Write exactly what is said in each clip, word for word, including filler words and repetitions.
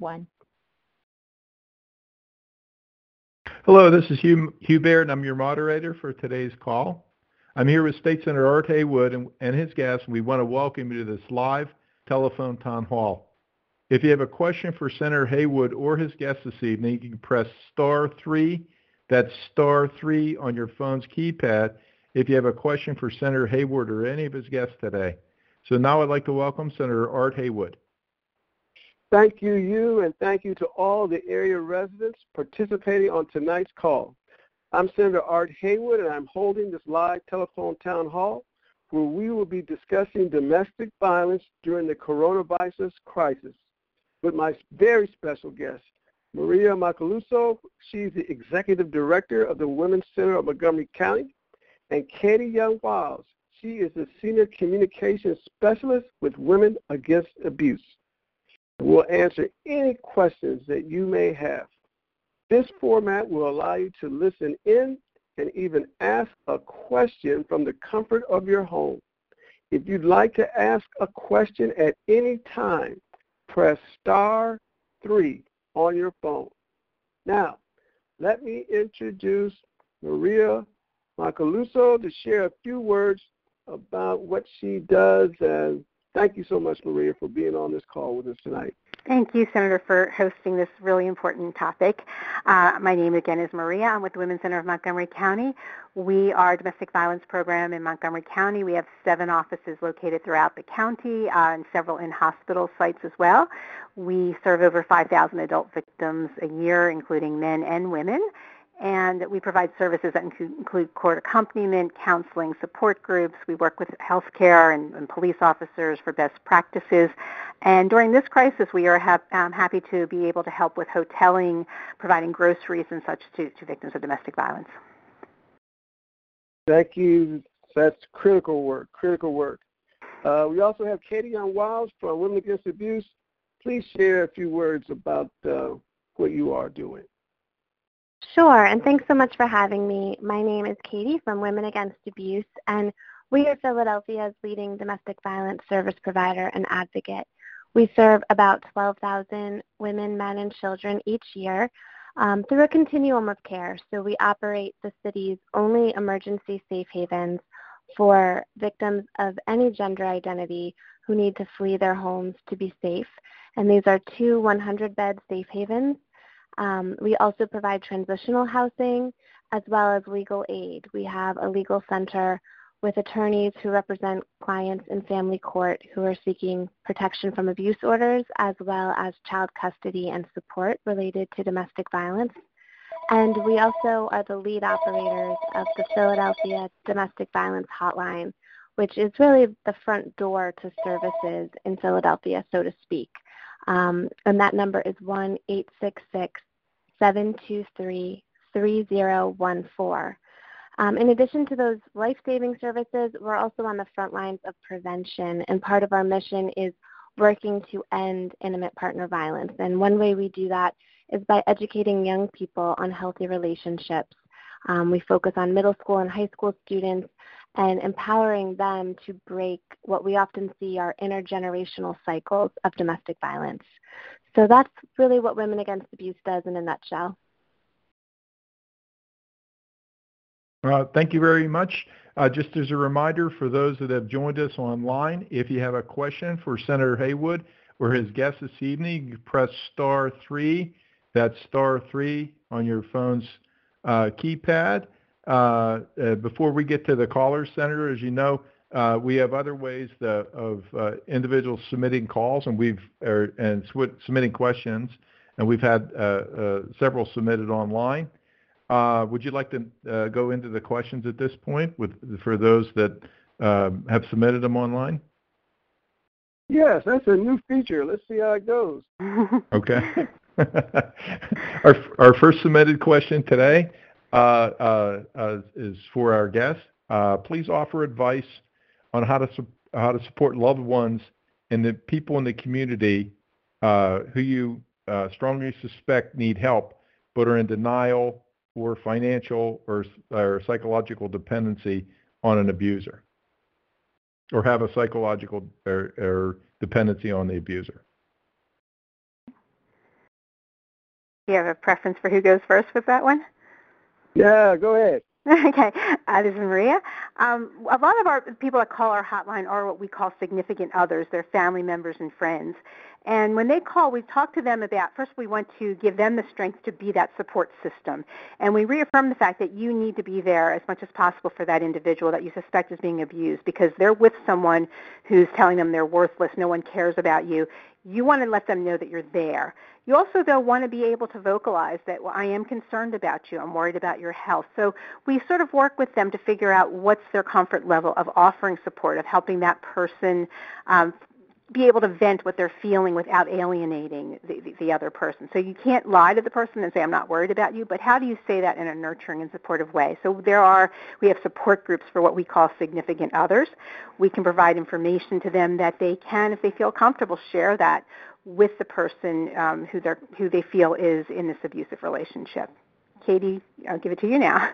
one. Hello, this is Hugh, Hugh Baird, and I'm your moderator for today's call. I'm here with State Senator Art Haywood and, and his guests, and we want to welcome you to this live telephone town hall. If you have a question for Senator Haywood or his guests this evening, you can press star three. That's star three on your phone's keypad if you have a question for Senator Haywood or any of his guests today. So now I'd like to welcome Senator Art Haywood. Thank you, you, and thank you to all the area residents participating on tonight's call. I'm Senator Art Haywood, and I'm holding this live telephone town hall where we will be discussing domestic violence during the coronavirus crisis with my very special guest, Maria Macaluso. She's the Executive Director of the Women's Center of Montgomery County, and Katie Young-Wiles. She is the Senior Communications Specialist with Women Against Abuse. We'll answer any questions that you may have. This format will allow you to listen in and even ask a question from the comfort of your home. If you'd like to ask a question at any time, press star three on your phone. Now, let me introduce Maria Macaluso to share a few words about what she does. And thank you so much, Maria, for being on this call with us tonight. Thank you, Senator, for hosting this really important topic. Uh, my name, again, is Maria. I'm with the Women's Center of Montgomery County. We are a domestic violence program in Montgomery County. We have seven offices located throughout the county uh, and several in-hospital sites as well. We serve over five thousand adult victims a year, including men and women. And we provide services that include court accompaniment, counseling, support groups. We work with healthcare and, and police officers for best practices. And during this crisis, we are ha- um, happy to be able to help with hoteling, providing groceries and such to, to victims of domestic violence. Thank you. That's critical work, critical work. Uh, we also have Katie Young-Wiles from Women Against Abuse. Please share a few words about uh, what you are doing. Sure, and thanks so much for having me. My name is Katie from Women Against Abuse, and we are Philadelphia's leading domestic violence service provider and advocate. We serve about twelve thousand women, men, and children each year um, through a continuum of care. So we operate the city's only emergency safe havens for victims of any gender identity who need to flee their homes to be safe. And these are two one hundred bed safe havens. Um, we also provide transitional housing as well as legal aid. We have a legal center with attorneys who represent clients in family court who are seeking protection from abuse orders as well as child custody and support related to domestic violence. And we also are the lead operators of the Philadelphia Domestic Violence Hotline, which is really the front door to services in Philadelphia, so to speak. Um, and that number is one eight six six, seven two three, three zero one four. Um, in addition to those life-saving services, we're also on the front lines of prevention, and part of our mission is working to end intimate partner violence. And one way we do that is by educating young people on healthy relationships. Um, we focus on middle school and high school students and empowering them to break what we often see are intergenerational cycles of domestic violence. So that's really what Women Against Abuse does in a nutshell. Uh, thank you very much. Uh, just as a reminder for those that have joined us online, if you have a question for Senator Haywood or his guest this evening, you press star three. That's star three on your phone's uh, keypad. Uh, uh, before we get to the caller, Senator, as you know, uh, we have other ways that, of uh, individuals submitting calls and we've er, and sw- submitting questions, and we've had uh, uh, several submitted online. Uh, would you like to uh, go into the questions at this point with for those that uh, have submitted them online? Yes, that's a new feature. Let's see how it goes. Okay. our our first submitted question today uh, uh, uh, is for our guest. Uh, please offer advice on how to su- how to support loved ones and the people in the community uh, who you uh, strongly suspect need help but are in denial or financial or, or psychological dependency on an abuser, or have a psychological or, or dependency on the abuser. Do you have a preference for who goes first with that one? Yeah, go ahead. Okay, uh, this is Maria. Um, a lot of our people that call our hotline are what we call significant others. They're family members and friends. And when they call, we talk to them about, first we want to give them the strength to be that support system. And we reaffirm the fact that you need to be there as much as possible for that individual that you suspect is being abused, because they're with someone who's telling them they're worthless, no one cares about you. You want to let them know that you're there. You also, though, want to be able to vocalize that, well, I am concerned about you. I'm worried about your health. So we sort of work with them to figure out what's their comfort level of offering support, of helping that person um, be able to vent what they're feeling without alienating the, the, the other person. So you can't lie to the person and say, I'm not worried about you, but how do you say that in a nurturing and supportive way? So there are, we have support groups for what we call significant others. We can provide information to them that they can, if they feel comfortable, share that with the person um, who, they're, who they feel is in this abusive relationship. Katie, I'll give it to you now.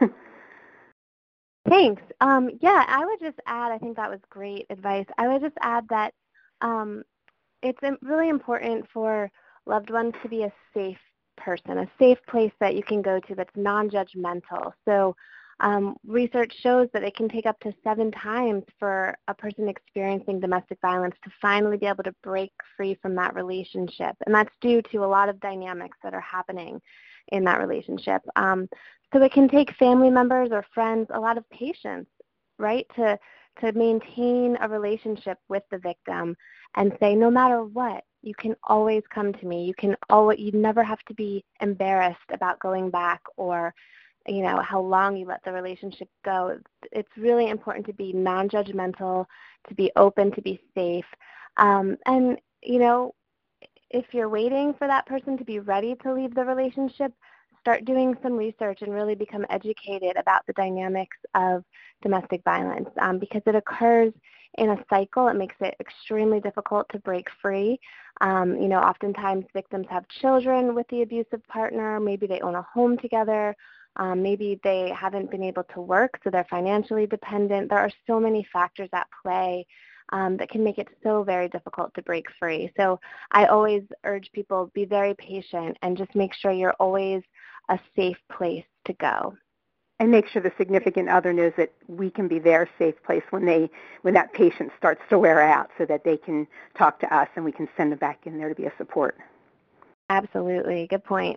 Thanks. Um, yeah, I would just add, I think that was great advice. I would just add that um, it's really important for loved ones to be a safe person, a safe place that you can go to that's non-judgmental. So um, research shows that it can take up to seven times for a person experiencing domestic violence to finally be able to break free from that relationship. And that's due to a lot of dynamics that are happening in that relationship. Um, so it can take family members or friends a lot of patience, right, to to maintain a relationship with the victim and say, no matter what, you can always come to me. You can always, you never have to be embarrassed about going back or, you know, how long you let the relationship go. It's really important to be non-judgmental, to be open, to be safe. Um, and, you know, if you're waiting for that person to be ready to leave the relationship, start doing some research and really become educated about the dynamics of domestic violence um, because it occurs in a cycle. It makes it extremely difficult to break free. Um, you know, oftentimes victims have children with the abusive partner. Maybe they own a home together. Um, maybe they haven't been able to work, so they're financially dependent. There are so many factors at play um, that can make it so very difficult to break free. So I always urge people, be very patient and just make sure you're always a safe place to go. And make sure the significant other knows that we can be their safe place when they when that patience starts to wear out, so that they can talk to us and we can send them back in there to be a support. Absolutely. Good point.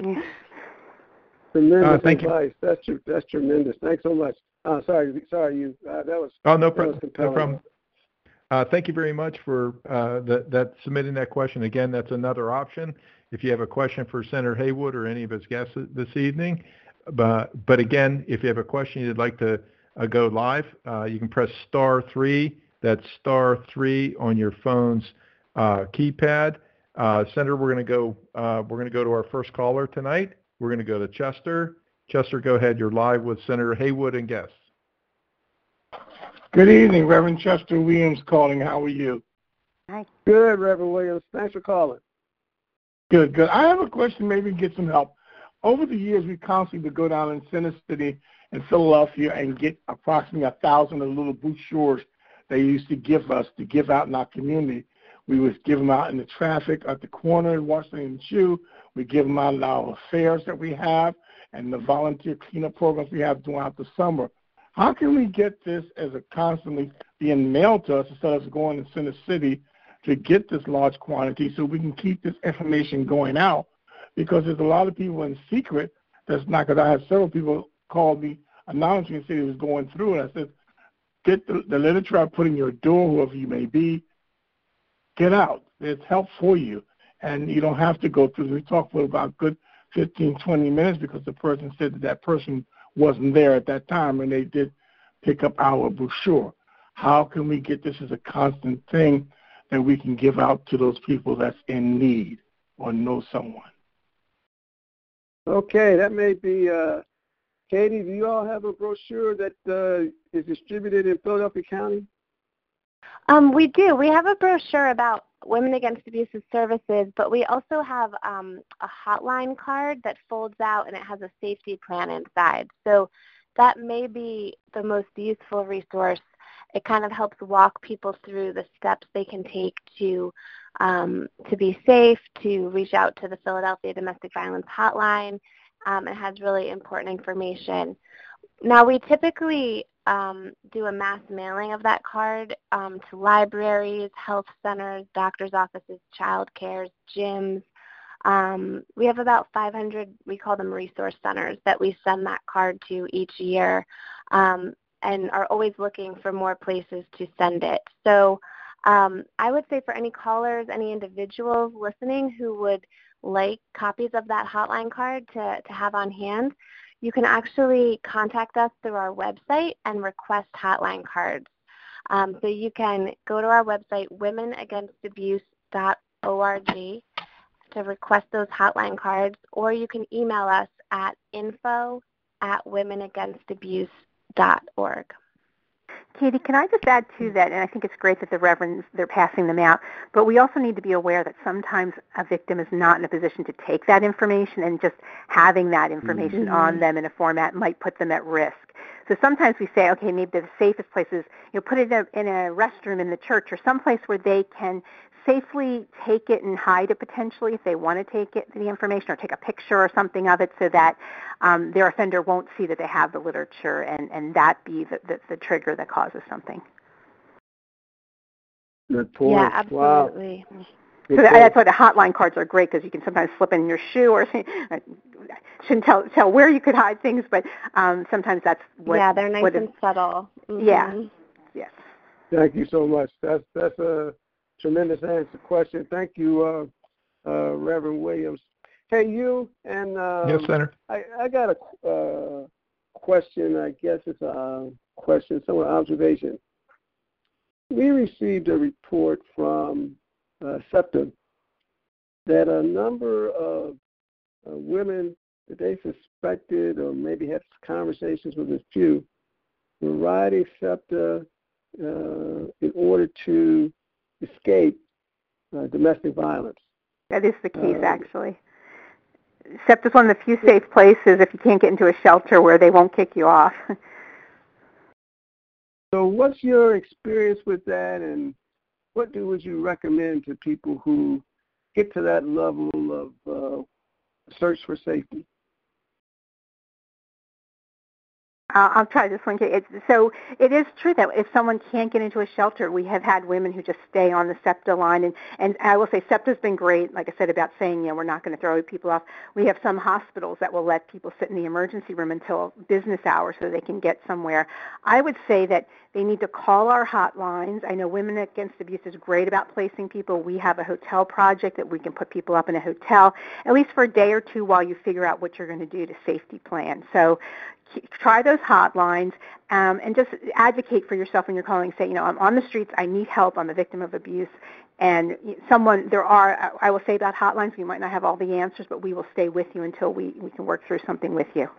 Tremendous Uh, thank advice. You. That's tr- that's tremendous. Thanks so much. Uh, sorry, sorry, you. Uh, that was. Oh, no, that was no problem. Uh, thank you very much for uh, the, that submitting that question. Again, that's another option if you have a question for Senator Haywood or any of his guests this evening. But, but again, if you have a question you'd like to uh, go live, uh, you can press star three. That's star three on your phone's uh, keypad. Uh, Senator, we're going to go. Uh, we're going to go to our first caller tonight. We're going to go to Chester. Chester, go ahead. You're live with Senator Haywood and guests. Good evening, Reverend Chester Williams calling. How are you? Hi. Good, Reverend Williams. Thanks for calling. Good, good. I have a question, maybe get some help. Over the years, we constantly would go down in Center City in Philadelphia and get approximately a thousand of little brochures they used to give us to give out in our community. We would give them out in the traffic at the corner in Washington and Chew. We give them out in our fairs that we have and the volunteer cleanup programs we have throughout the summer. How can we get this as a constantly being mailed to us instead of going to Center City to get this large quantity so we can keep this information going out? Because there's a lot of people in secret that's not, because I had several people call me announcing and say it was going through, and I said, get the, the literature I put in your door, whoever you may be, get out. It's help for you. And you don't have to go through. We talked for about good fifteen, twenty minutes because the person said that that person wasn't there at that time, and they did pick up our brochure. How can we get this as a constant thing that we can give out to those people that's in need or know someone? Okay, that may be, uh, Katie, do you all have a brochure that uh, is distributed in Philadelphia County? Um, we do. We have a brochure about Women Against Abusive Services, but we also have um, a hotline card that folds out and it has a safety plan inside. So that may be the most useful resource. It kind of helps walk people through the steps they can take to um, to be safe, to reach out to the Philadelphia Domestic Violence Hotline. Um, it has really important information. Now, we typically um, do a mass mailing of that card um, to libraries, health centers, doctor's offices, child cares, gyms. Um, we have about five hundred, we call them resource centers, that we send that card to each year, um, and are always looking for more places to send it. So um, I would say for any callers, any individuals listening who would like copies of that hotline card to, to have on hand, you can actually contact us through our website and request hotline cards. Um, so you can go to our website, women against abuse dot org, to request those hotline cards, or you can email us at info at women against abuse dot org. Katie, can I just add to that, and I think it's great that the reverends, they're passing them out, but we also need to be aware that sometimes a victim is not in a position to take that information, and just having that information mm-hmm. on them in a format might put them at risk. So sometimes we say, okay, maybe the safest place is, you know, put it in a, in a restroom in the church, or someplace where they can safely take it and hide it potentially if they want to take it, the information, or take a picture or something of it, so that um, their offender won't see that they have the literature, and, and that be the, the, the trigger that causes something. Good point. Yeah, absolutely. Wow. So that, that's why the hotline cards are great, because you can sometimes slip in your shoe, or I shouldn't tell tell where you could hide things, but um, sometimes that's what. Yeah, they're nice what and is, subtle. Mm-hmm. Yeah. Yes. Thank you so much. That's that's a tremendous answer question. Thank you, uh, uh, Reverend Williams. Hey, you and um, yes, Senator. I, I got a uh, question. I guess it's a question, some observation. We received a report from uh, SEPTA that a number of uh, women that they suspected, or maybe had conversations with a few, were writing SEPTA uh, in order to escape uh, domestic violence. That is the case, uh, actually. SEPTA is one of the few safe places if you can't get into a shelter where they won't kick you off. So what's your experience with that, and what do would you recommend to people who get to that level of uh, search for safety? Uh, I'll try this one. It's, so it is true that if someone can't get into a shelter, we have had women who just stay on the SEPTA line. And, and I will say SEPTA's been great, like I said, about saying, you know, we're not going to throw people off. We have some hospitals that will let people sit in the emergency room until business hours so they can get somewhere. I would say that they need to call our hotlines. I know Women Against Abuse is great about placing people. We have a hotel project that we can put people up in a hotel, at least for a day or two, while you figure out what you're going to do to safety plan. So try those hotlines, um, and just advocate for yourself when you're calling. Say, you know, I'm on the streets, I need help, I'm a victim of abuse. And someone, there are, I will say about hotlines, we might not have all the answers, but we will stay with you until we, we can work through something with you.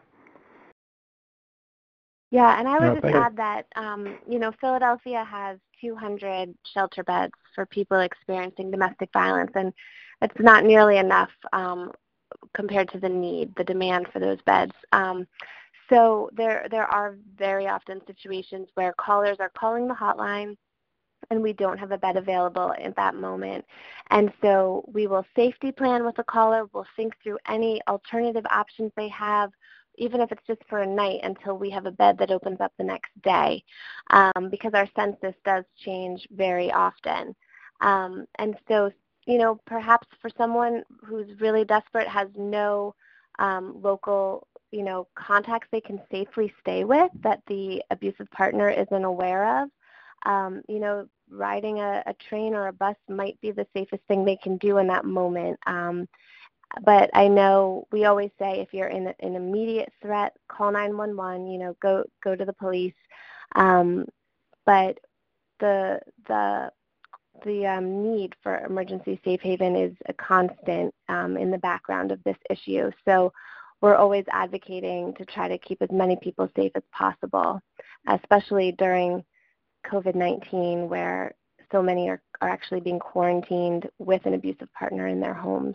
Yeah, and I would No, just add that, um, you know, Philadelphia has two hundred shelter beds for people experiencing domestic violence, and it's not nearly enough um, compared to the need, the demand for those beds. Um, so there, there are very often situations where callers are calling the hotline and we don't have a bed available at that moment. And so we will safety plan with the caller. We'll think through any alternative options they have, even if it's just for a night, until we have a bed that opens up the next day, um, because our census does change very often. Um, and so, you know, perhaps for someone who's really desperate, has no um, local, you know, contacts they can safely stay with that the abusive partner isn't aware of, um, you know, riding a, a train or a bus might be the safest thing they can do in that moment. Um, But I know we always say, if you're in an immediate threat, call nine one one, you know, go go to the police. Um, but the the the um, need for emergency safe haven is a constant um, in the background of this issue. So we're always advocating to try to keep as many people safe as possible, especially during COVID nineteen, where so many are, are actually being quarantined with an abusive partner in their homes.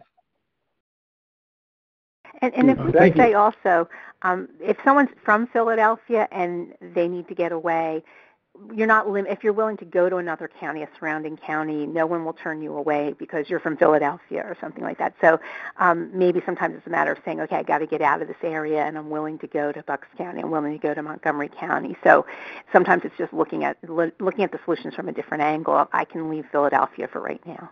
And, and if we could say also, um, if someone's from Philadelphia and they need to get away, you're not lim- if you're willing to go to another county, a surrounding county, no one will turn you away because you're from Philadelphia or something like that. So um, maybe sometimes it's a matter of saying, okay, I got to get out of this area, and I'm willing to go to Bucks County. I'm willing to go to Montgomery County. So sometimes it's just looking at looking at the solutions from a different angle. I can leave Philadelphia for right now.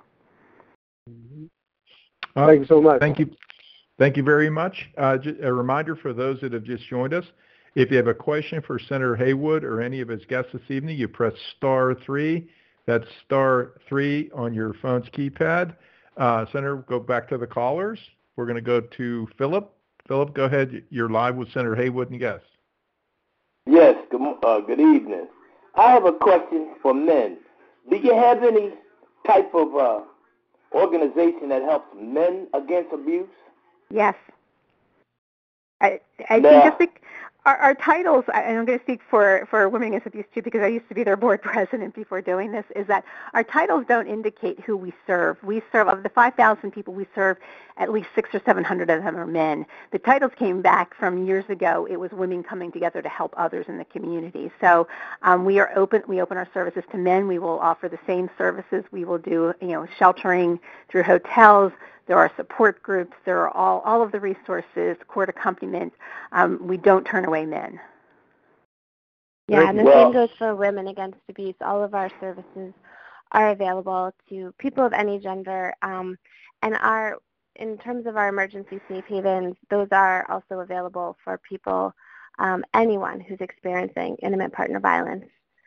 Uh, Thank you so much. Thank you. Thank you very much. Uh, a reminder for those that have just joined us, if you have a question for Senator Haywood or any of his guests this evening, you press star three. That's star three on your phone's keypad. Uh, Senator, go back to the callers. We're going to go to Philip. Philip, go ahead. You're live with Senator Haywood and guests. Yes, good, uh, good evening. I have a question for men. Do you have any type of uh, organization that helps men against abuse? Yes. I, I now, think just the, our, our titles, and I'm going to speak for, for Women Against Abuse too, because I used to be their board president before doing this, is that our titles don't indicate who we serve. We serve, of the five thousand people we serve, at least six or seven hundred of them are men. The titles came back from years ago. It was women coming together to help others in the community. So um, we are open. We open our services to men. We will offer the same services. We will do, you know, sheltering through hotels. There are support groups. There are all, all of the resources, court accompaniment. Um, we don't turn away men. Yeah, and the well, same goes for Women Against Abuse. All of our services are available to people of any gender. Um, and our, in terms of our emergency safe havens, those are also available for people, um, anyone who's experiencing intimate partner violence.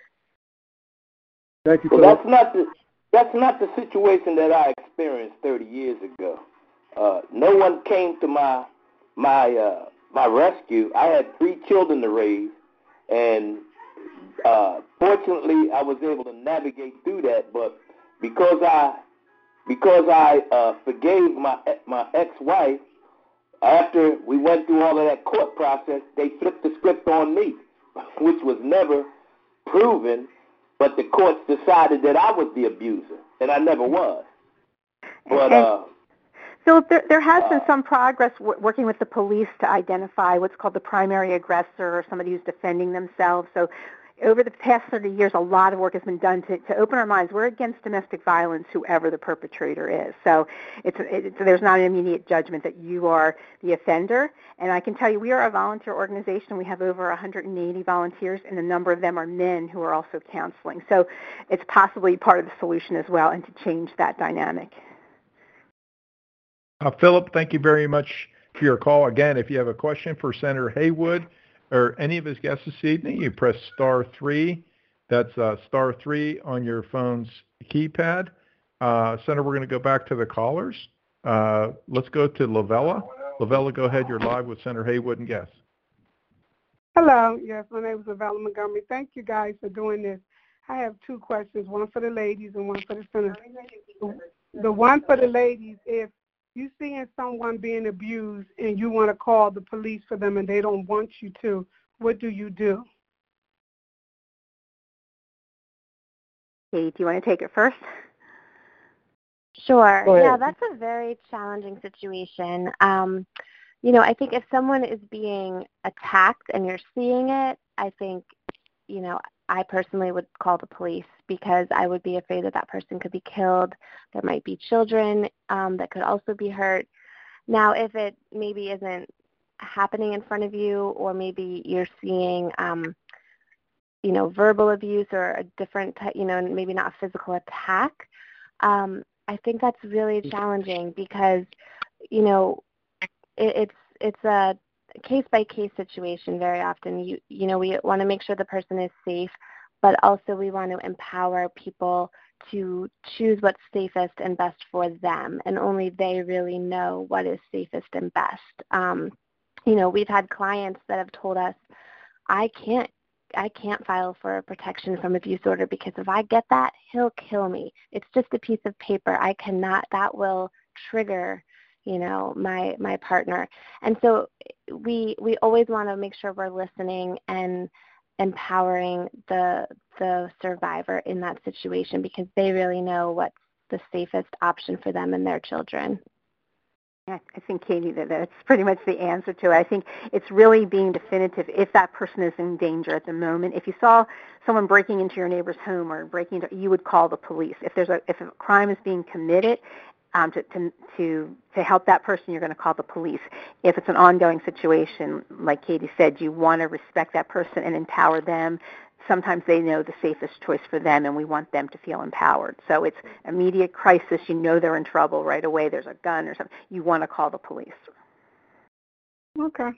Thank you, well, Philip. that's not the that's not the situation that I experienced thirty years ago. Uh, no one came to my my uh, my rescue. I had three children to raise, and uh, fortunately, I was able to navigate through that. But because I because I uh, forgave my my ex-wife, after we went through all of that court process, they flipped the script on me, which was never proven. But the courts decided that I was the abuser, and I never was. But uh, so there, there has uh, been some progress w- working with the police to identify what's called the primary aggressor, or somebody who's defending themselves. So over the past thirty years, a lot of work has been done to, to open our minds. We're against domestic violence, whoever the perpetrator is. So it's, it's, there's not an immediate judgment that you are the offender. And I can tell you, we are a volunteer organization. We have over one hundred eighty volunteers, and a number of them are men who are also counseling. So it's possibly part of the solution as well, and to change that dynamic. Uh, Philip, thank you very much for your call. Again, if you have a question for Senator Haywood or any of his guests this evening, you press star three. That's uh, star three on your phone's keypad. Uh, Senator, we're going to go back to the callers. Uh, let's go to Lavella. Lavella, go ahead. You're live with Senator Haywood and guests. Hello. Yes, my name is Lavella Montgomery. Thank you guys for doing this. I have two questions, one for the ladies and one for the senators. The one for the ladies, if you're seeing someone being abused and you want to call the police for them and they don't want you to, what do you do? Kate, do you want to take it first? Sure. Go ahead. Yeah, that's a very challenging situation. Um, you know, I think if someone is being attacked and you're seeing it, I think, you know, I personally would call the police, because I would be afraid that that person could be killed. There might be children um, that could also be hurt. Now, if it maybe isn't happening in front of you, or maybe you're seeing, um, you know, verbal abuse or a different, you know, maybe not a physical attack, um, I think that's really challenging, because, you know, it, it's it's a case-by-case situation very often. You you know, we want to make sure the person is safe, but also we want to empower people to choose what's safest and best for them, and only they really know what is safest and best. Um, you know, we've had clients that have told us, I can't I can't file for a protection from abuse order, because if I get that, he'll kill me. It's just a piece of paper. I cannot, that will trigger, you know, my my partner. And so we we always want to make sure we're listening and empowering the the survivor in that situation, because they really know what's the safest option for them and their children. I think, Katie, that that's pretty much the answer to it. I think it's really being definitive if that person is in danger at the moment. If you saw someone breaking into your neighbor's home or breaking into, you would call the police. If there's a if a crime is being committed, um, to, to to to help that person, you're going to call the police. If it's an ongoing situation, like Katie said, you want to respect that person and empower them. Sometimes they know the safest choice for them, and we want them to feel empowered. So it's immediate crisis. You know they're in trouble right away. There's a gun or something. You want to call the police. Okay.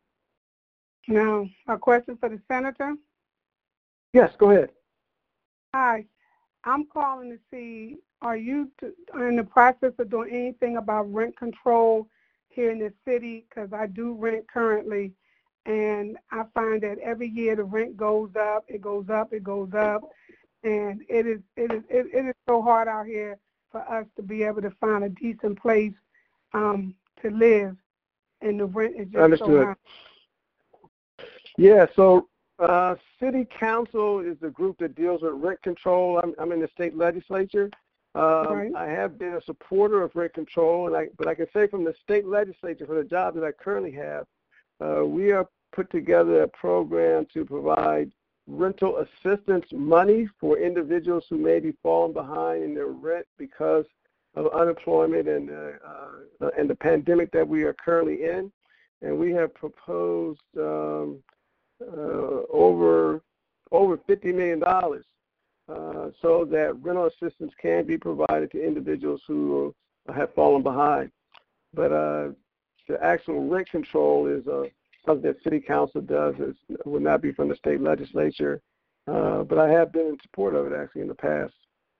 Now, a question for the senator. Yes, go ahead. Hi. I'm calling to see, are you to, in the process of doing anything about rent control here in the city? Because I do rent currently. And I find that every year the rent goes up, it goes up, it goes up, and it is it is it, it is so hard out here for us to be able to find a decent place um, to live, and the rent is just Understood. so high. Yeah, so uh, City Council is the group that deals with rent control. I'm, I'm in the state legislature. Um, Right. I have been a supporter of rent control, and I, but I can say from the state legislature, for the job that I currently have, Uh, we have put together a program to provide rental assistance money for individuals who may be falling behind in their rent because of unemployment and uh, uh, and the pandemic that we are currently in. And we have proposed um, uh, over over fifty million dollars uh, so that rental assistance can be provided to individuals who have fallen behind. But uh, the actual rent control is uh, something that City Council does. It would not be from the state legislature, uh, but I have been in support of it actually in the past.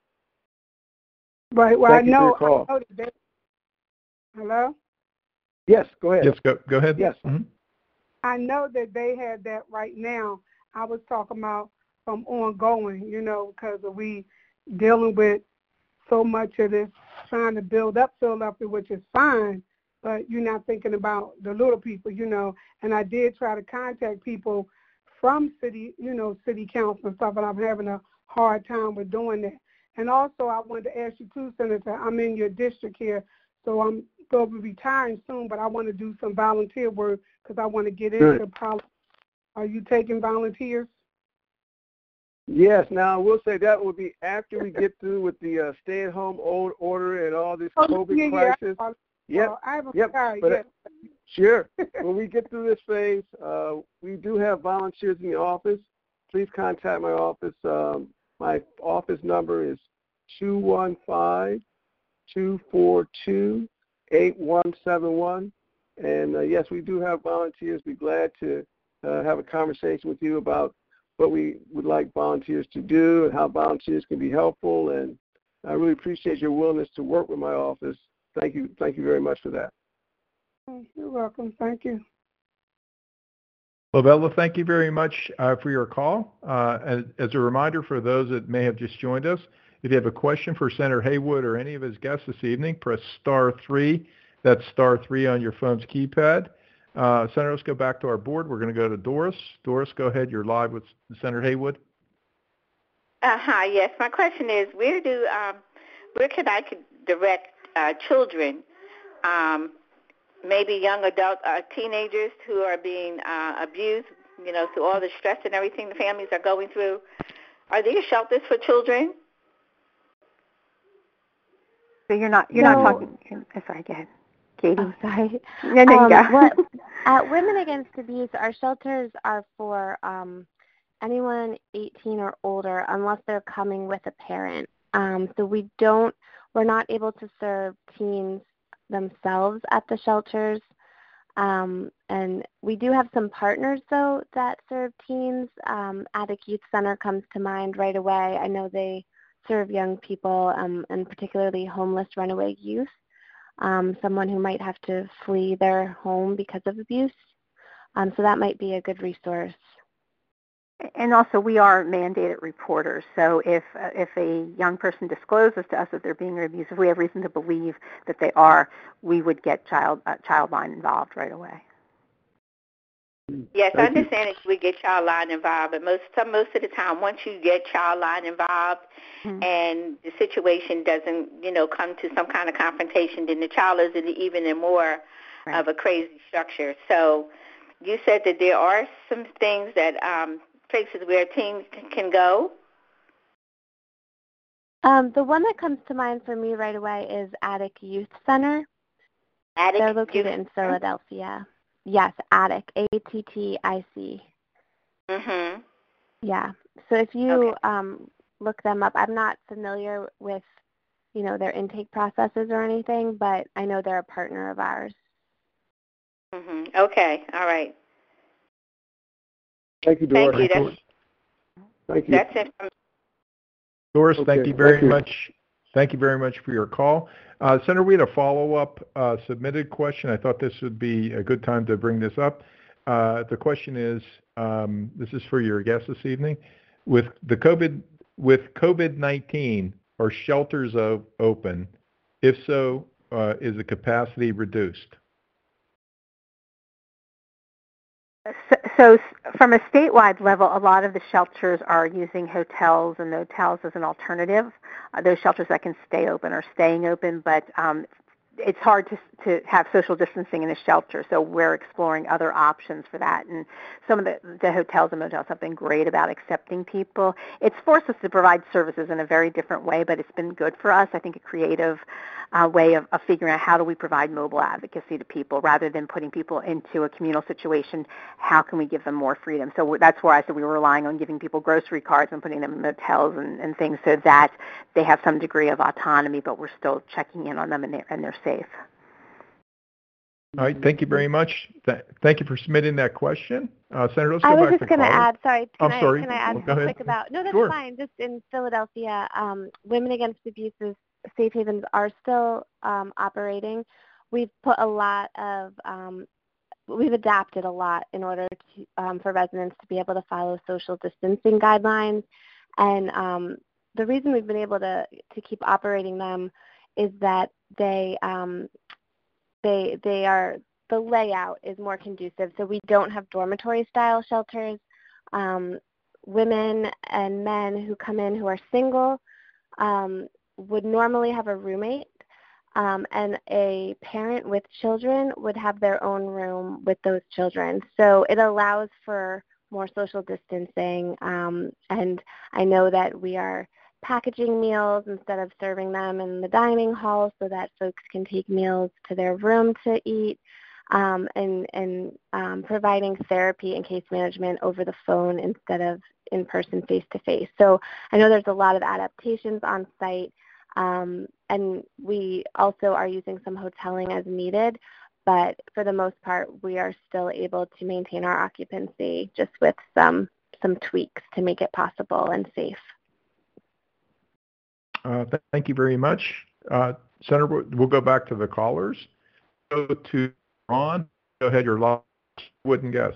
Right. Well, Thank I you know. for your call. I know that they, hello. Yes, go ahead. Yes, go go ahead. Yes. Mm-hmm. I know that they have that right now. I was talking about from ongoing, you know, because we dealing with so much of this trying to build up Philadelphia, which is fine, but you're not thinking about the little people, you know. And I did try to contact people from city, you know, city council and stuff, and I'm having a hard time with doing that. And also, I wanted to ask you too, Senator, I'm in your district here, so I'm going to be retiring soon, but I want to do some volunteer work because I want to get into Good. politics. Are you taking volunteers? Yes. Now, I will say that will be after we get through with the uh, stay-at-home order and all this Oh, COVID yeah, crisis. Yeah, Yep. well, I haven't Yep. retired But, yet. Sure. When we get through this phase, uh, we do have volunteers in the office. Please contact my office. Um, my office number is two one five, two four two, eight one seven one. And, uh, yes, we do have volunteers. We're glad to uh, have a conversation with you about what we would like volunteers to do and how volunteers can be helpful. And I really appreciate your willingness to work with my office. Thank you. Thank you very much for that. You're welcome. Thank you. Well, Bella, thank you very much uh, for your call. Uh, as, as a reminder for those that may have just joined us, if you have a question for Senator Haywood or any of his guests this evening, press star three. That's star three on your phone's keypad. Uh, Senator, let's go back to our board. We're going to go to Doris. Doris, go ahead. You're live with Senator Haywood. Uh, hi, yes. My question is, where do um, where can I direct uh, children, um, maybe young adult uh, teenagers who are being uh, abused, you know, through all the stress and everything the families are going through? Are there shelters for children? So you're not you're So, not talking. I'm sorry. Go ahead, Katie. Oh, sorry. No, no, Um, you go. what, at Women Against Abuse, our shelters are for um, anyone eighteen or older unless they're coming with a parent. Um, so we don't, we're not able to serve teens themselves at the shelters. Um, and we do have some partners, though, that serve teens. Um, Attic Youth Center comes to mind right away. I know they serve young people, um, and particularly homeless runaway youth, um, someone who might have to flee their home because of abuse. Um, so that might be a good resource. And also, we are mandated reporters. So if uh, if a young person discloses to us that they're being abused, if we have reason to believe that they are, we would get child uh, Childline involved right away. Yes, Thank I understand that we get child line involved, but most some most of the time, once you get child line involved, mm-hmm. and the situation doesn't, you know, come to some kind of confrontation, then the child is in even in more right. of a crazy structure. So, you said that there are some things that um, places where teens can go. Um, the one that comes to mind for me right away is Attic Youth Center. Attic They're located Youth in Philadelphia. Yes, Attic, A T T I C. Mm-hmm. Yeah. So if you okay. um, look them up, I'm not familiar with, you know, their intake processes or anything, but I know they're a partner of ours. Mm-hmm. Okay. All right. Thank you, Doris. Thank you. That's, Thank you. That's it from Doris, okay. thank you very thank you. much. Thank you very much for your call. Uh, Senator, we had a follow-up uh, submitted question. I thought this would be a good time to bring this up. Uh, the question is, um, this is for your guest this evening. With the COVID, with COVID nineteen, are shelters o- open? If so, uh, is the capacity reduced? So, so from a statewide level, a lot of the shelters are using hotels and motels as an alternative. Uh, those shelters that can stay open are staying open, but um, it's hard to to have social distancing in a shelter, so we're exploring other options for that. And some of the, the hotels and motels have been great about accepting people. It's forced us to provide services in a very different way, but it's been good for us. I think a creative uh, way of, of figuring out how do we provide mobile advocacy to people rather than putting people into a communal situation. How can we give them more freedom? So that's where I said we were relying on giving people grocery cards and putting them in motels and, and things so that they have some degree of autonomy, but we're still checking in on them and they're, and they're safe. All right, thank you very much. Th- thank you for submitting that question. Uh, Senator, let's I go was back just to going to caller. add, sorry, can I'm I, sorry. can I add well, something quick about, no, that's sure. fine. Just in Philadelphia, um, Women Against Abuse's safe havens are still um, operating. We've put a lot of, um, we've adapted a lot in order to, um, for residents to be able to follow social distancing guidelines. And um, the reason we've been able to, to keep operating them is that they, um, they, they are, the layout is more conducive. So we don't have dormitory-style shelters. Um, women and men who come in who are single um, would normally have a roommate, um, and a parent with children would have their own room with those children. So it allows for more social distancing, um, and I know that we are packaging meals instead of serving them in the dining hall so that folks can take meals to their room to eat. Um, and, and um, providing therapy and case management over the phone instead of in-person face-to-face. So I know there's a lot of adaptations on site, um, and we also are using some hoteling as needed, but for the most part, we are still able to maintain our occupancy just with some, some tweaks to make it possible and safe. Uh, th- thank you very much. Uh, Senator, we'll go back to the callers. Go to Ron. Go ahead, your last wooden guess.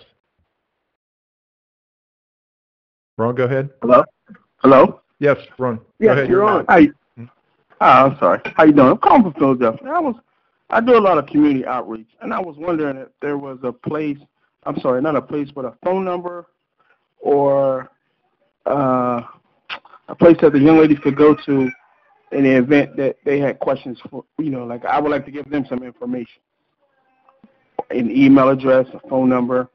Ron, go ahead. Hello? Hello? Yes, Ron. Yes, go ahead. you're on. Hi. Oh, I'm sorry. How you doing? I'm calling from Philadelphia. I was, I do a lot of community outreach, and I was wondering if there was a place, I'm sorry, not a place, but a phone number or uh, a place that the young ladies could go to in the event that they had questions for, you know, like I would like to give them some information. An email address, a phone number.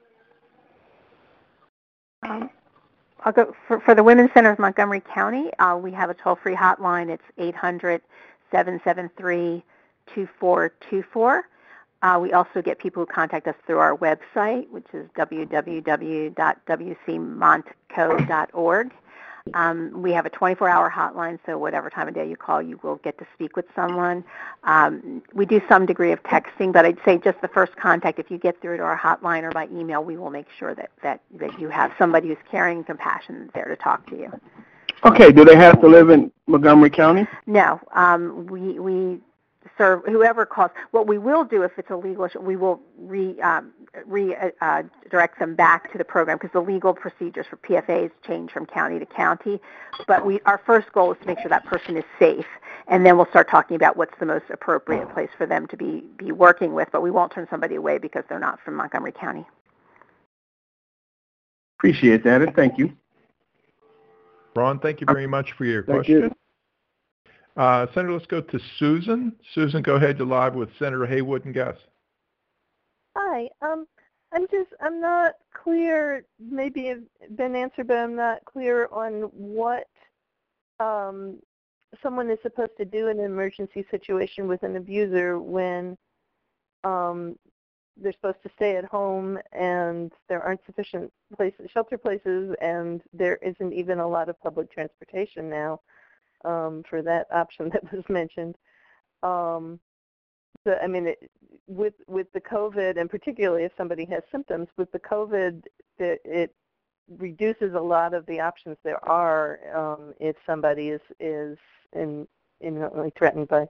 Um, I'll go for, for the Women's Center of Montgomery County. Uh, we have a toll-free hotline. It's eight hundred, seven seven three, two four two four. Uh, we also get people who contact us through our website, which is w w w dot w c montco dot org. Um, we have a twenty-four hour hotline, so whatever time of day you call, you will get to speak with someone. Um, we do some degree of texting, but I'd say just the first contact, if you get through to our hotline or by email, we will make sure that, that, that you have somebody who's caring and compassionate there to talk to you. Okay, do they have to live in Montgomery County? No, um, we, we serve whoever calls. What we will do if it's a legal issue, we will re, um, re uh, direct them back to the program because the legal procedures for P F As change from county to county. But we, our first goal is to make sure that person is safe, and then we'll start talking about what's the most appropriate place for them to be, be working with. But we won't turn somebody away because they're not from Montgomery County. Appreciate that, and thank you. Ron, thank you very much for your Thank question. you. Uh, Senator, let's go to Susan. Susan, go ahead. You're live with Senator Haywood and guests. Hi. Um, I'm just, I'm not clear, maybe it's been answered, but I'm not clear on what um, someone is supposed to do in an emergency situation with an abuser when um, they're supposed to stay at home and there aren't sufficient places, shelter places, and there isn't even a lot of public transportation now um, for that option that was mentioned. Um, so, I mean, it, with with the COVID, and particularly if somebody has symptoms, with the COVID, it, it reduces a lot of the options there are um, if somebody is is in, imminently threatened by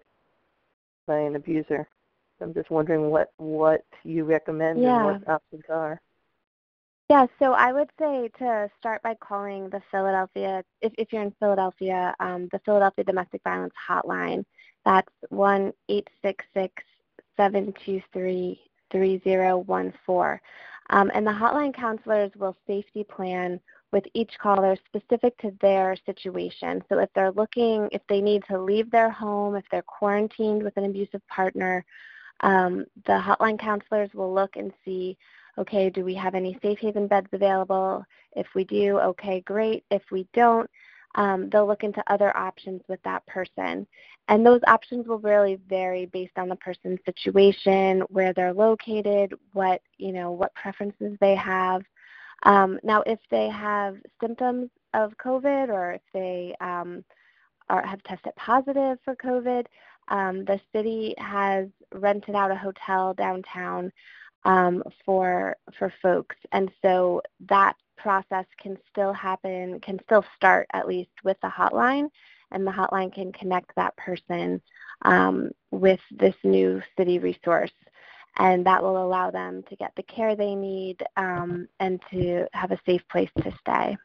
by an abuser. So I'm just wondering what what you recommend Yeah. and what options are. Yeah, so I would say to start by calling the Philadelphia, if, if you're in Philadelphia, um, the Philadelphia Domestic Violence Hotline. That's one eight six six, seven two three, three zero one four. Um, and the hotline counselors will safety plan with each caller specific to their situation. So if they're looking, if they need to leave their home, if they're quarantined with an abusive partner, um, the hotline counselors will look and see, okay, do we have any safe haven beds available? If we do, okay, great. If we don't, um, they'll look into other options with that person. And those options will really vary based on the person's situation, where they're located, what, you know, what preferences they have. Um, now, if they have symptoms of COVID or if they um, are, have tested positive for COVID, um, the city has rented out a hotel downtown um, for for folks. And so that process can still happen, can still start at least with the hotline, and the hotline can connect that person um, with this new city resource. And that will allow them to get the care they need um, and to have a safe place to stay.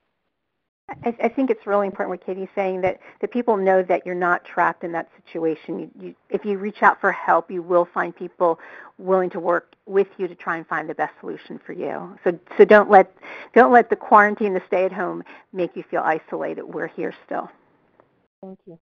I, I think it's really important what Katie's saying, that, that people know that you're not trapped in that situation. You, you, if you reach out for help, you will find people willing to work with you to try and find the best solution for you. So so don't let don't let the quarantine, the stay at home, make you feel isolated. We're here still. Thank you.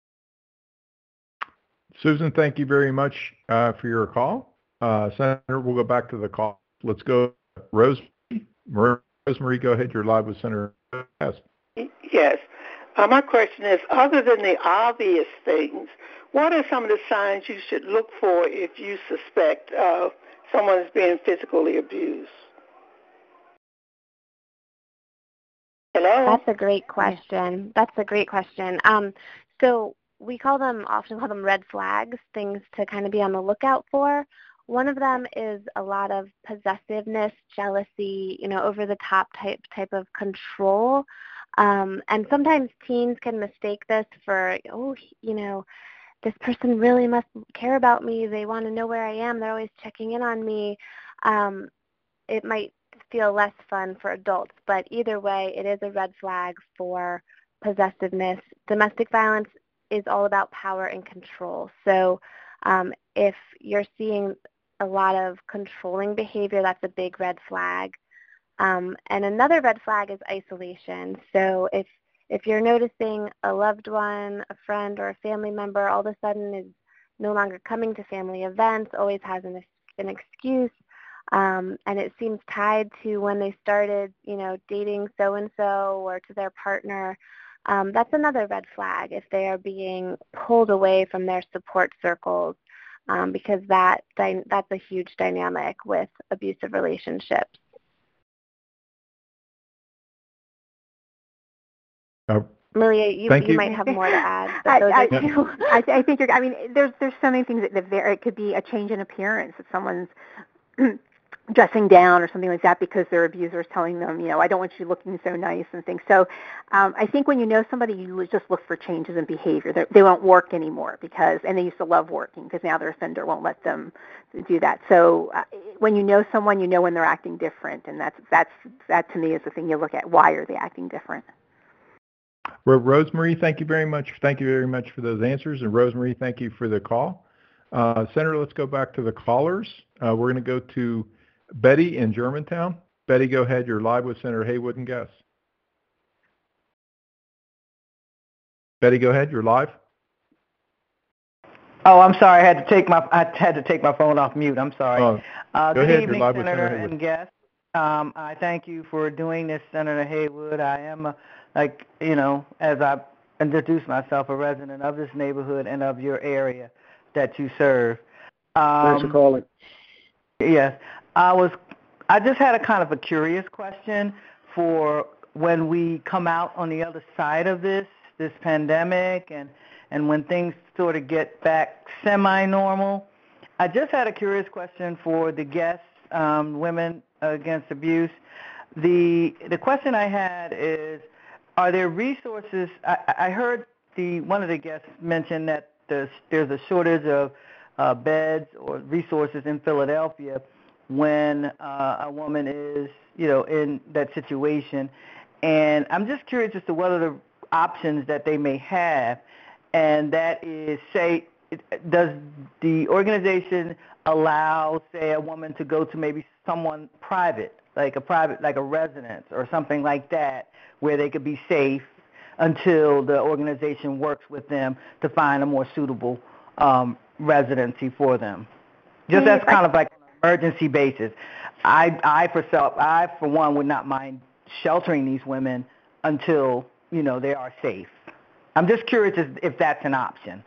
Susan, thank you very much uh, for your call. Uh, Senator, we'll go back to the call. Let's go. Rosemary, Rosemary, go ahead. You're live with Senator. Yes. Yes. Uh, my question is, other than the obvious things, what are some of the signs you should look for if you suspect uh, someone is being physically abused? Hello? That's a great question. That's a great question. Um, so we call them, often call them red flags, things to kind of be on the lookout for. One of them is a lot of possessiveness, jealousy, you know, over-the-top type type of control. Um, and sometimes teens can mistake this for, oh, you know, this person really must care about me. They want to know where I am. They're always checking in on me. Um, it might feel less fun for adults, but either way, it is a red flag for possessiveness. Domestic violence is all about power and control. So um, if you're seeing a lot of controlling behavior, that's a big red flag. Um, and another red flag is isolation. So if if you're noticing a loved one, a friend, or a family member all of a sudden is no longer coming to family events, always has an, an excuse, um, and it seems tied to when they started, you know, dating so-and-so or to their partner, um, that's another red flag if they are being pulled away from their support circles. Um, because that that's a huge dynamic with abusive relationships. Uh, Maria, you, Thank you you. might have more to add. I, But those I, are two. I, I think you're. I mean, there's there's so many things that, that vary. It could be a change in appearance if someone's dressing down or something like that because their abuser is telling them, you know, I don't want you looking so nice and things. So um, I think when you know somebody, you just look for changes in behavior. They're, they won't work anymore because, and they used to love working because now their offender won't let them do that. So uh, when you know someone, you know when they're acting different, and that's that's that to me is the thing you look at. Why are they acting different? Well, Rosemary, thank you very much. Thank you very much for those answers. And Rosemary, thank you for the call. Uh, Senator, let's go back to the callers. Uh, we're going to go to Betty in Germantown. Betty, go ahead. You're live with Senator Haywood and guests. Betty, go ahead. You're live. Oh, I'm sorry. I had to take my I had to take my phone off mute. I'm sorry. Oh, uh, go good ahead. evening, You're live with Senator Senator Haywood. and guests. Um, I thank you for doing this, Senator Haywood. I am, a, like you know, as I introduced myself, a resident of this neighborhood and of your area that you serve. Um, Thanks for calling. Yes, I was. I just had a kind of a curious question for when we come out on the other side of this this pandemic and and when things sort of get back semi-normal. I just had a curious question for the guests, um, Women Against Abuse. The the question I had is, are there resources? I, I heard the one of the guests mention that there's, there's a shortage of uh, beds or resources in Philadelphia when uh, a woman is, you know, in that situation. And I'm just curious as to what are the options that they may have. And that is, say, does the organization allow, say, a woman to go to maybe someone private, like a private, like a residence or something like that, where they could be safe until the organization works with them to find a more suitable um, residency for them? Just as kind of like an emergency basis. I, I for self, I for one would not mind sheltering these women until, you know, they are safe. I'm just curious if that's an option.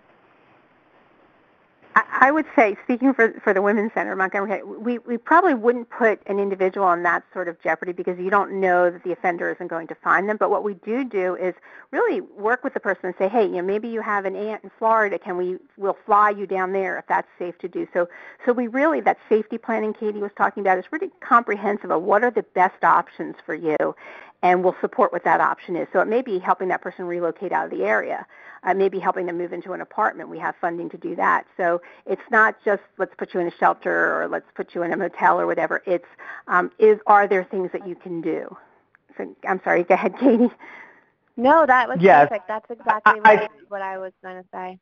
I would say, speaking for for the Women's Center of Montgomery, we, we probably wouldn't put an individual in that sort of jeopardy because you don't know that the offender isn't going to find them. But what we do do is really work with the person and say, hey, you know, maybe you have an aunt in Florida. Can we, we'll fly you down there if that's safe to do. So, so we really, that safety planning Katie was talking about is really comprehensive of what are the best options for you, and we'll support what that option is. So it may be helping that person relocate out of the area. Uh, maybe helping them move into an apartment. We have funding to do that. So it's not just let's put you in a shelter or let's put you in a motel or whatever. It's um, is are there things that you can do? So I'm sorry. Go ahead, Katie. No, that was yes. perfect. That's exactly what I, what I was going to say.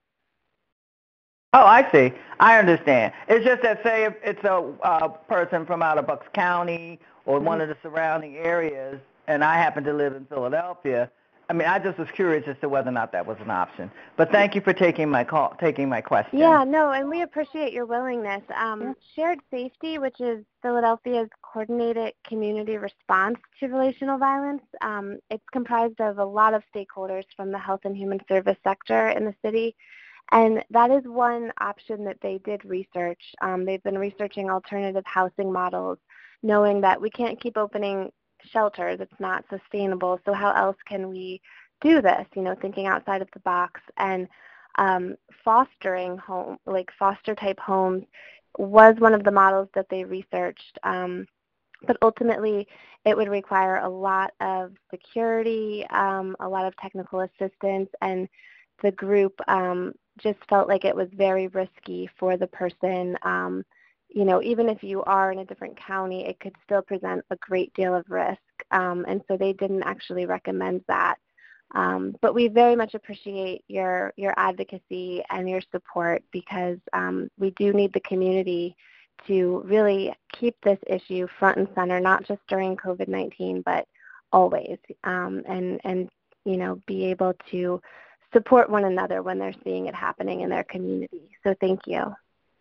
Oh, I see. I understand. It's just that, say, if it's a uh, person from out of Bucks County or mm-hmm. one of the surrounding areas, and I happen to live in Philadelphia. I mean, I just was curious as to whether or not that was an option. But thank you for taking my call, taking my question. Yeah, no, and we appreciate your willingness. Um, yeah. Shared Safety, which is Philadelphia's coordinated community response to relational violence, um, it's comprised of a lot of stakeholders from the health and human service sector in the city. And that is one option that they did research. Um, they've been researching alternative housing models, knowing that we can't keep opening shelters. It's not sustainable. So how else can we do this? You know, thinking outside of the box. And um, fostering home, like foster type homes, was one of the models that they researched. Um, but ultimately, it would require a lot of security, um, a lot of technical assistance, and the group um, just felt like it was very risky for the person. Um, you know, even if you are in a different county, it could still present a great deal of risk. Um, and so they didn't actually recommend that. Um, but we very much appreciate your, your advocacy and your support, because um, we do need the community to really keep this issue front and center, not just during COVID nineteen, but always, um, and, and, you know, be able to support one another when they're seeing it happening in their community. So thank you.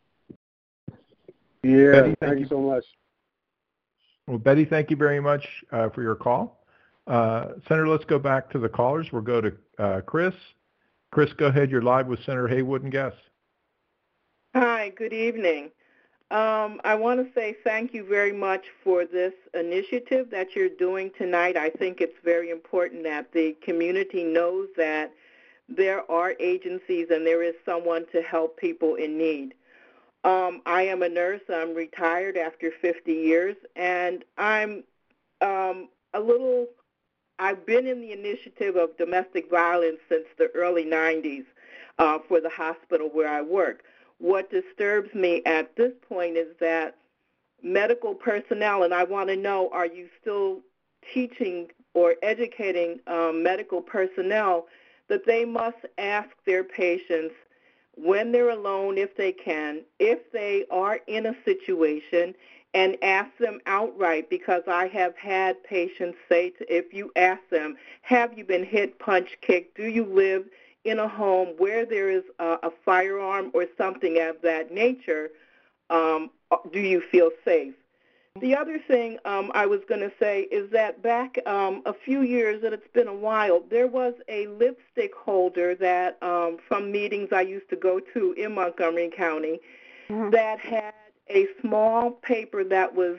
Yeah, Betty, thank, thank you you so much. Well, Betty, thank you very much uh, for your call. Uh, Senator, let's go back to the callers. We'll go to uh, Chris. Chris, go ahead. You're live with Senator Haywood and guests. Hi, good evening. Um, I want to say thank you very much for this initiative that you're doing tonight. I think it's very important that the community knows that there are agencies and there is someone to help people in need. Um, I am a nurse. I'm retired after fifty years, and I'm um, a little, I've been in the initiative of domestic violence since the early nineties uh, for the hospital where I work. What disturbs me at this point is that medical personnel, and I want to know, are you still teaching or educating um, medical personnel that they must ask their patients when they're alone, if they can, if they are in a situation, and ask them outright, because I have had patients say, to, if you ask them, have you been hit, punched, kicked, do you live in a home where there is a, a firearm or something of that nature, um, do you feel safe? The other thing um, I was going to say is that back um, a few years, and it's been a while, there was a lipstick holder that um, from meetings I used to go to in Montgomery County mm-hmm. that had a small paper that was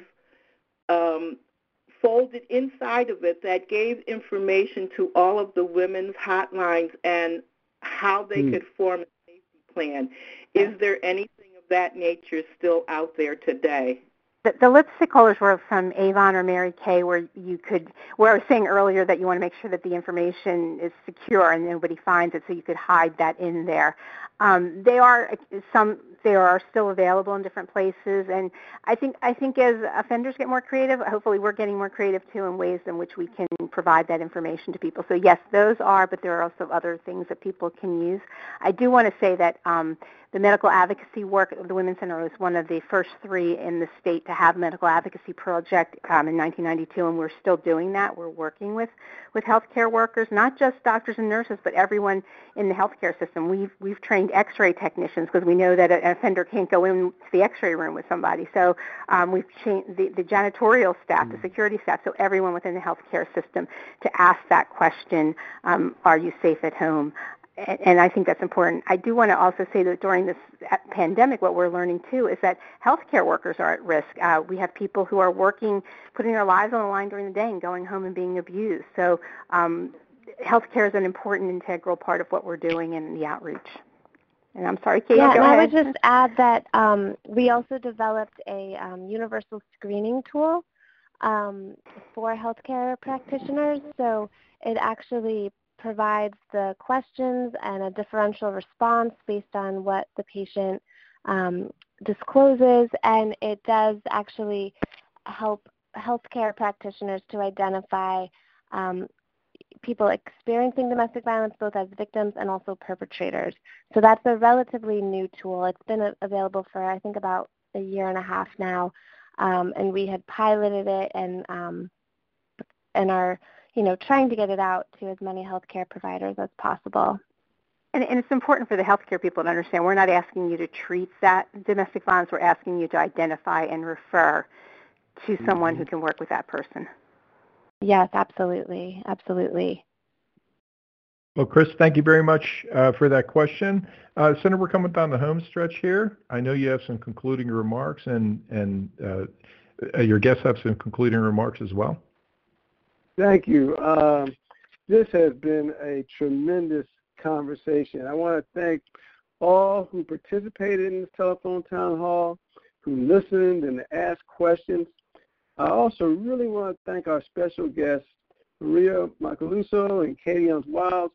um, folded inside of it that gave information to all of the women's hotlines and how they mm. could form a safety plan. Is there anything of that nature still out there today? The, the lipstick holders were from Avon or Mary Kay, where you could, where I was saying earlier that you want to make sure that the information is secure and nobody finds it, so you could hide that in there. Um, they are some. They are still available in different places, and I think I think as offenders get more creative, hopefully we're getting more creative too in ways in which we can provide that information to people. So yes, those are, but there are also other things that people can use. I do want to say that um, the medical advocacy work of the Women's Center was one of the first three in the state to have a medical advocacy project um, in nineteen ninety-two, and we're still doing that. We're working with, with healthcare workers, not just doctors and nurses, but everyone in the healthcare system. We've we've trained X-ray technicians because we know that an offender can't go into the X-ray room with somebody. So um, we've changed the, the janitorial staff, the security staff, so everyone within the healthcare system to ask that question, um, are you safe at home? And I think that's important. I do want to also say that during this pandemic, what we're learning, too, is that healthcare workers are at risk. Uh, we have people who are working, putting their lives on the line during the day and going home and being abused. So um, healthcare is an important, integral part of what we're doing in the outreach. And I'm sorry, Katie, yeah, go and ahead. I would just add that um, we also developed a um, universal screening tool um, for healthcare practitioners. So it actually provides the questions and a differential response based on what the patient um, discloses, and it does actually help healthcare practitioners to identify um, people experiencing domestic violence both as victims and also perpetrators. So that's a relatively new tool. It's been available for, I think, about a year and a half now, um, and we had piloted it and um, and are you know, trying to get it out to as many healthcare providers as possible. And, and it's important for the healthcare people to understand we're not asking you to treat that domestic violence. We're asking you to identify and refer to someone who can work with that person. Yes, absolutely. Absolutely. Well, Chris, thank you very much uh, for that question. Uh, Senator, we're coming down the home stretch here. I know you have some concluding remarks, and, and uh, your guests have some concluding remarks as well. Thank you. Um, this has been a tremendous conversation. I want to thank all who participated in this telephone town hall, who listened and asked questions. I also really want to thank our special guests, Maria Macaluso and Katie Youngs-Wiles.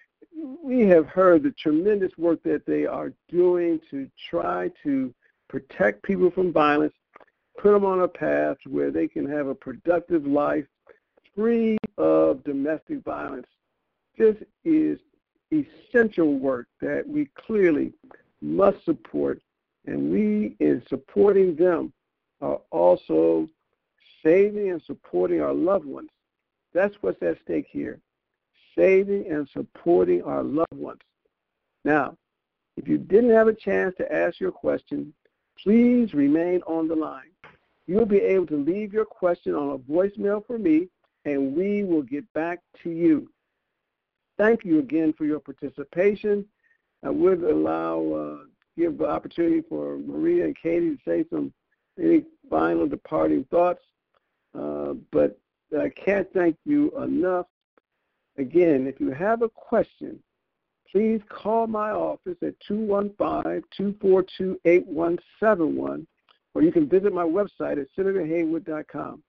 We have heard the tremendous work that they are doing to try to protect people from violence, put them on a path where they can have a productive life, free of domestic violence. This is essential work that we clearly must support, and we, in supporting them, are also saving and supporting our loved ones. That's what's at stake here, saving and supporting our loved ones. Now, if you didn't have a chance to ask your question, please remain on the line. You'll be able to leave your question on a voicemail for me, and we will get back to you. Thank you again for your participation. I would allow, uh, give the opportunity for Maria and Katie to say some any final departing thoughts, uh, but I can't thank you enough. Again, if you have a question, please call my office at two one five, two four two, eight one seven one, or you can visit my website at senator haywood dot com.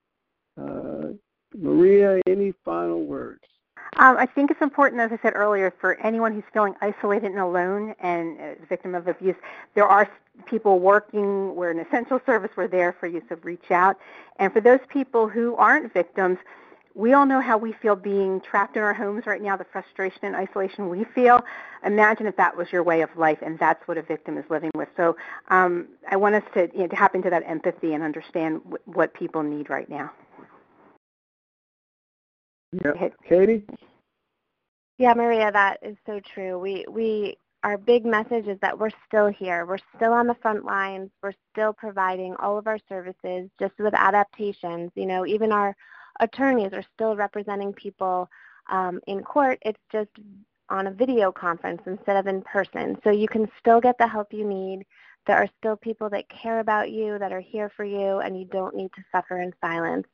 Uh, Maria, any final words? Um, I think it's important, as I said earlier, for anyone who's feeling isolated and alone and a victim of abuse, there are people working. We're an essential service. We're there for you, so reach out. And for those people who aren't victims, we all know how we feel being trapped in our homes right now, the frustration and isolation we feel. Imagine if that was your way of life, and that's what a victim is living with. So um, I want us to, you know, to tap into that empathy and understand w- what people need right now. Yeah. Katie? Yeah, Maria, that is so true. We we our big message is that we're still here. We're still on the front lines. We're still providing all of our services, just with adaptations. You know, even our attorneys are still representing people um, in court. It's just on a video conference instead of in person. So you can still get the help you need. There are still people that care about you, that are here for you, and you don't need to suffer in silence.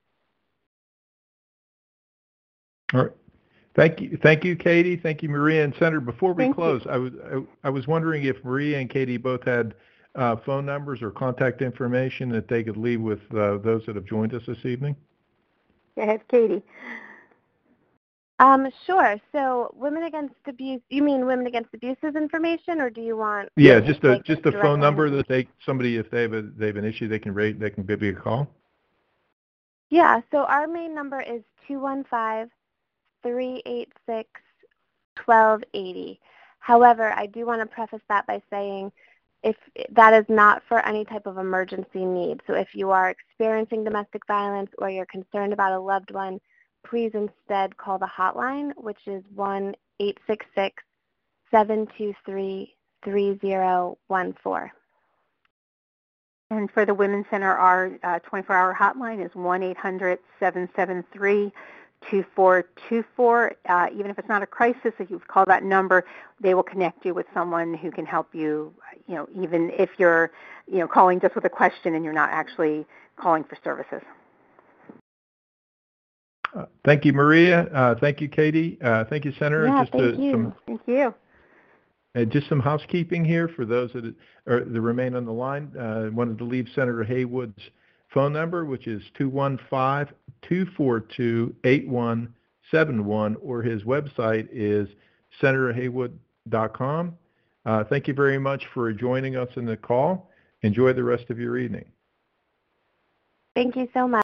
All right. Thank you, thank you, Katie. Thank you, Maria and Senator. Before we Thank close, you. I was I, I was wondering if Maria and Katie both had uh, phone numbers or contact information that they could leave with uh, those that have joined us this evening. Go ahead, Katie. Um, sure. So, Women Against Abuse. You mean Women Against Abuse's information, or do you want? Yeah, just a like, just a direct phone number line? that they somebody if they have a they have an issue they can rate they can give you a call. Yeah. So our main number is two one five, three eight six, one two eight zero. However, I do want to preface that by saying if that is not for any type of emergency need. So if you are experiencing domestic violence or you're concerned about a loved one, please instead call the hotline, which is one eight six six, seven two three, three zero one four. And for the Women's Center, our uh, twenty-four hour hotline is one eight hundred, seven seven three, two four two four. Uh, even if it's not a crisis, if you call that number, they will connect you with someone who can help you, you know, even if you're, you know, calling just with a question and you're not actually calling for services. Uh, thank you, Maria. Uh, thank you, Katie. Uh, thank you, Senator. Yeah, just thank to, you. Some, thank you. Uh, just some housekeeping here for those that, are, that remain on the line. I uh, wanted to leave Senator Haywood's phone number, which is two one five, two four two, eight one seven one, or his website is senator haywood dot com. Uh, thank you very much for joining us in the call. Enjoy the rest of your evening. Thank you so much.